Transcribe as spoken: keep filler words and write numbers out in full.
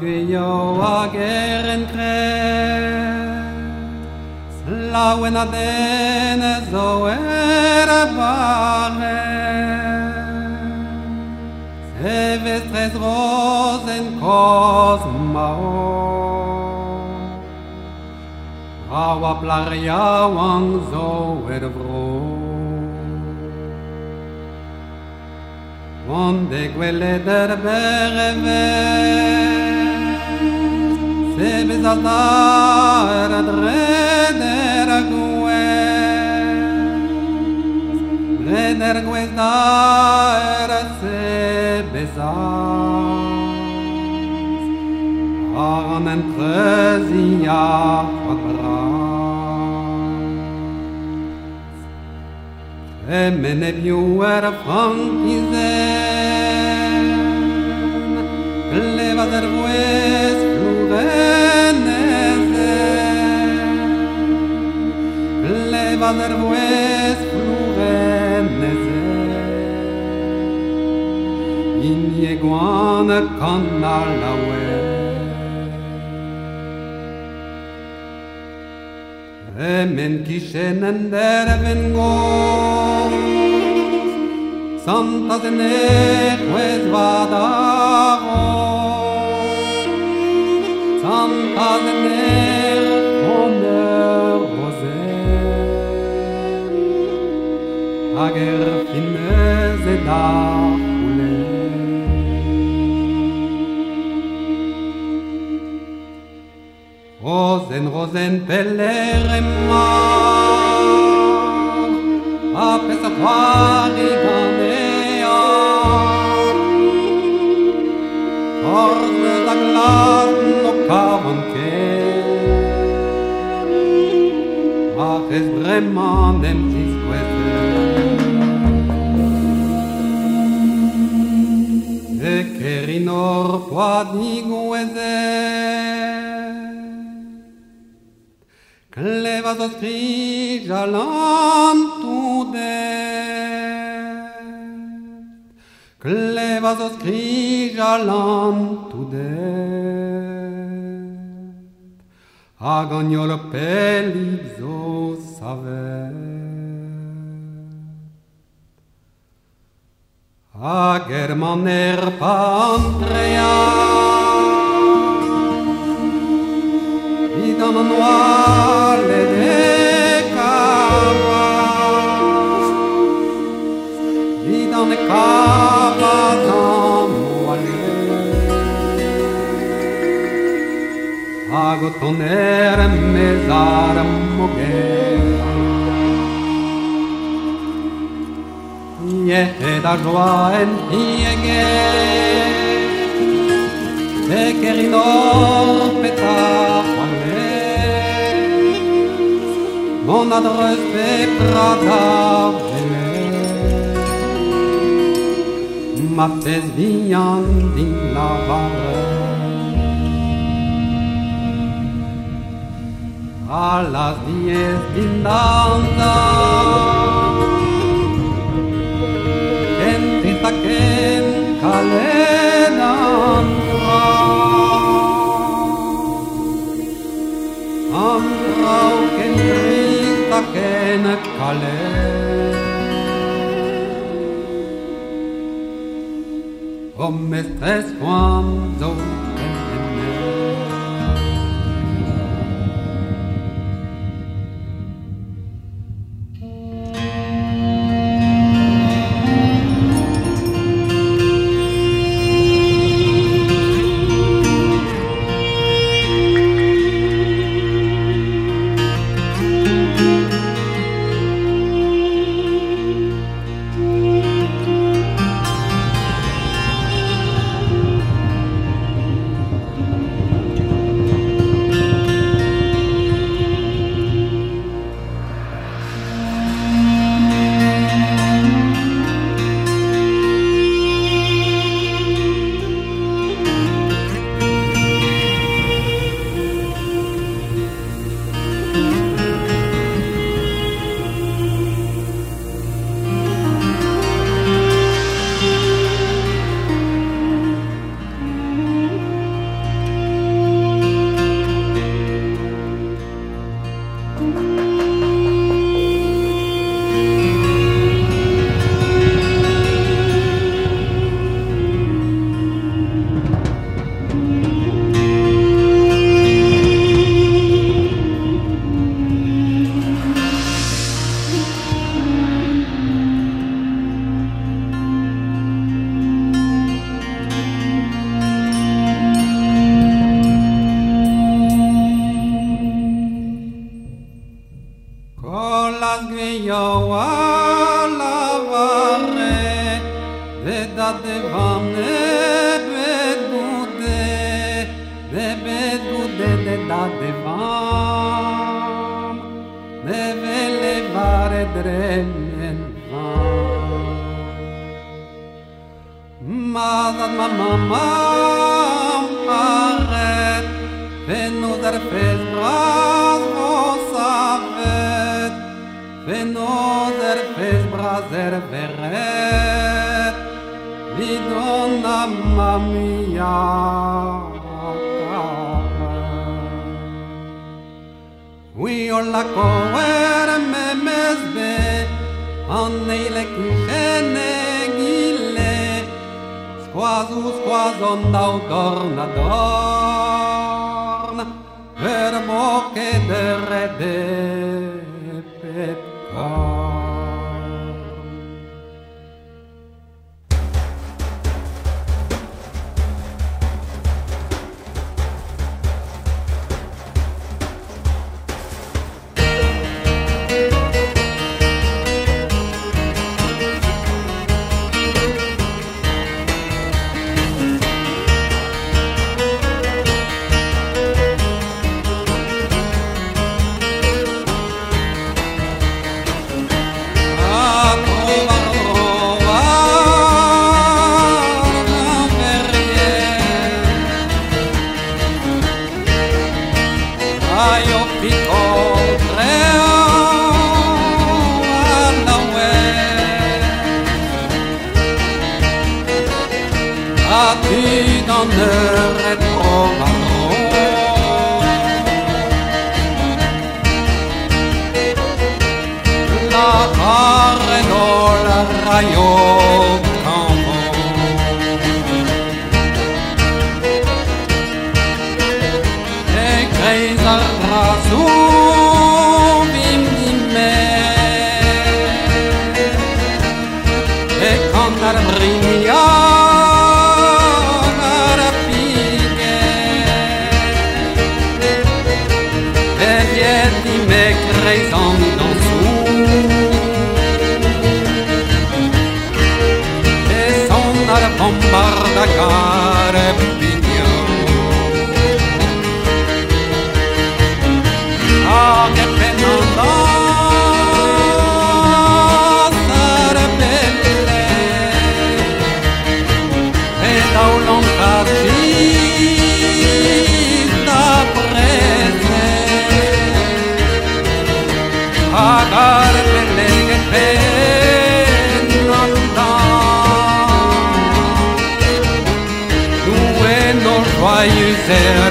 vio a geren kres Lauen a dene zo era bare Se vestres rosen cosmao Awa plaria wang zo er vro Onde quelle der bereve Se besatar adreder gue Reder guesdar se besar Arn entresia Emene piuer frankizen Leva der vues flurenezen Leva der vues flurenezen In yeguane canalawe Emen kishenen derven gos Santa zenek wes vadaros Santa zenek omer rosen Ager finne zedachule Rosen, rosen, pelerema Apes a fari ganea Orne da gladen o cavanque Aches breman dem tisquete E kerinor quadigueze Clevas os crijalantude Clevas os crijalantude Agagnol pelizzo savet Agermaner pantrea Dans le noir les décavas Vis dans les cavas envoilées Hago tonnerre mes armes Niente da joie en pieghe E che rinor petar Mon adresse est Prada Ma pes vian din la barre A las diez din danza En tita ken kalenan Amrau ken Ken kale Om estres cuando Guillaume la varre de da devane bedude de bedude de da devam de vele vare dremen Madad mamma maret Venu der fes bras vosavet Venu der fes braser veret Vidona mamia We olla coer memesbe Anneile kishene gile Squazu squazon daudorna dorna Per bocche de rede pepcar Io pico treo alla web A ti non ne retroverò La carne non la raio campo E Kaiser Razum in me E con arbria rapide E vieti me creison dans sous E son al bombarda care Ah, che pena la sarebelle E da un lontagista prese A care belle che pena la Due non joyeux